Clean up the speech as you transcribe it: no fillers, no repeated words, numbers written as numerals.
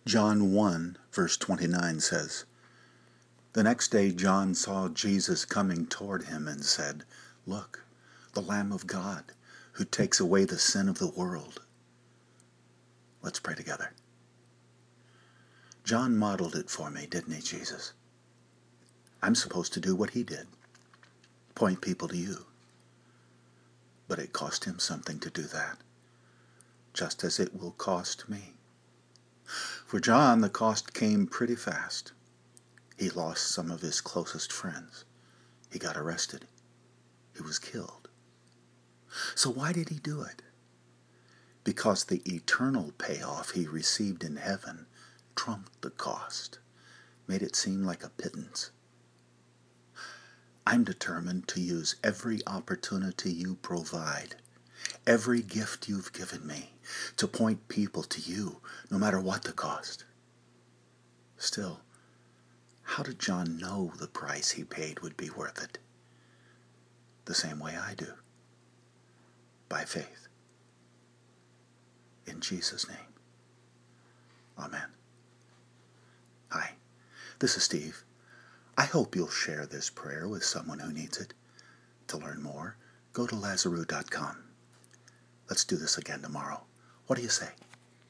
John 1, verse 29 says, "The next day John saw Jesus coming toward him and said, 'Look, the Lamb of God, who takes away the sin of the world.'" Let's pray together. John modeled it for me, didn't he, Jesus? I'm supposed to do what he did, point people to you. But it cost him something to do that, just as it will cost me. For John, the cost came pretty fast. He lost some of his closest friends. He got arrested. He was killed. So why did he do it? Because the eternal payoff he received in heaven trumped the cost, made it seem like a pittance. I'm determined to use every opportunity you provide, every gift you've given me, to point people to you, no matter what the cost. Still, how did John know the price he paid would be worth it? The same way I do. By faith. In Jesus' name. Amen. Hi, this is Steve. I hope you'll share this prayer with someone who needs it. To learn more, go to Lazaroo.com. Let's do this again tomorrow. What do you say?